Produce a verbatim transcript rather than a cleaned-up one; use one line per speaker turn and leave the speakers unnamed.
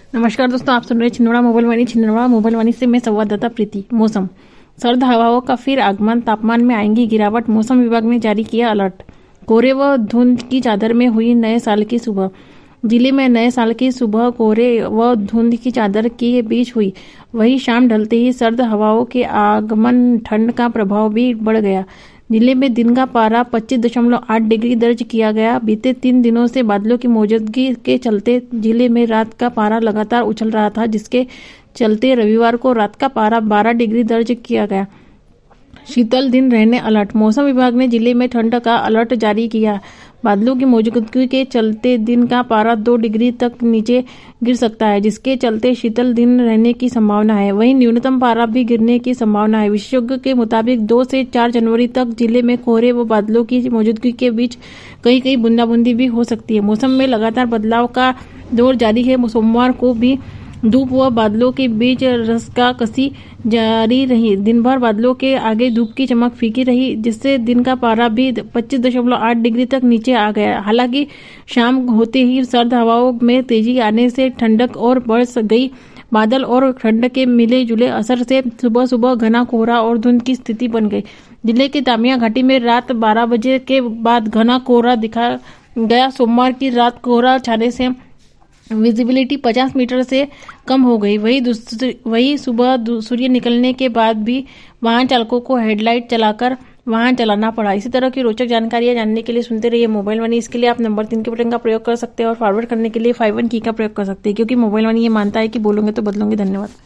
नमस्कार दोस्तों, आप सुन रहे छिंदवाड़ा मोबाइल वाणी। छिंदवाड़ा मोबाइल वाणी से मैं संवाददाता प्रीति। मौसम, सर्द हवाओं का फिर आगमन, तापमान में आएंगी गिरावट। मौसम विभाग ने जारी किया अलर्ट। कोहरे व धुंध की चादर में हुई नए साल की सुबह। जिले में नए साल की सुबह कोहरे व धुंध की चादर के बीच हुई। वहीं शाम ढलते ही सर्द हवाओं के आगमन, ठंड का प्रभाव भी बढ़ गया। जिले में दिन का पारा पच्चीस दशमलव आठ डिग्री दर्ज किया गया। बीते तीन दिनों से बादलों की मौजूदगी के चलते जिले में रात का पारा लगातार उछल रहा था, जिसके चलते रविवार को रात का पारा बारह डिग्री दर्ज किया गया। शीतल दिन रहने अलर्ट। मौसम विभाग ने जिले में ठंड का अलर्ट जारी किया। बादलों की मौजूदगी के चलते दिन का पारा दो डिग्री तक नीचे गिर सकता है, जिसके चलते शीतल दिन रहने की संभावना है। वहीं न्यूनतम पारा भी गिरने की संभावना है। विशेषज्ञों के मुताबिक दो से चार जनवरी तक जिले में कोहरे व बादलों की मौजूदगी के बीच कहीं कहीं बूंदाबूंदी भी हो सकती है। मौसम में लगातार बदलाव का दौर जारी है। सोमवार को भी धूप व बादलों के बीच रस्साकसी जारी रही। दिन भर बादलों के आगे धूप की चमक फीकी रही, जिससे दिन का पारा भी पच्चीस दशमलव आठ डिग्री तक नीचे आ गया। हालांकि शाम होते ही सर्द हवाओं में तेजी आने से ठंडक और बढ़ गई। बादल और ठंड के मिले जुले असर से सुबह सुबह घना कोहरा और धुंध की स्थिति बन गई। जिले की तामिया घाटी में रात बारह बजे के बाद घना कोहरा दिखा गया। सोमवार की रात कोहरा छाने से विजिबिलिटी पचास मीटर से कम हो गई। वही वही सुबह सूर्य निकलने के बाद भी वाहन चालकों को हेडलाइट चलाकर वाहन चलाना पड़ा। इसी तरह की रोचक जानकारियां जानने के लिए सुनते रहिए मोबाइल वाणी। इसके लिए आप नंबर तीन के बटन का प्रयोग कर सकते हैं और फॉरवर्ड करने के लिए फाइव वन की का प्रयोग कर सकते हैं, क्योंकि मोबाइल वाणी ये मानता है कि बोलोगे तो बदलोगे। धन्यवाद।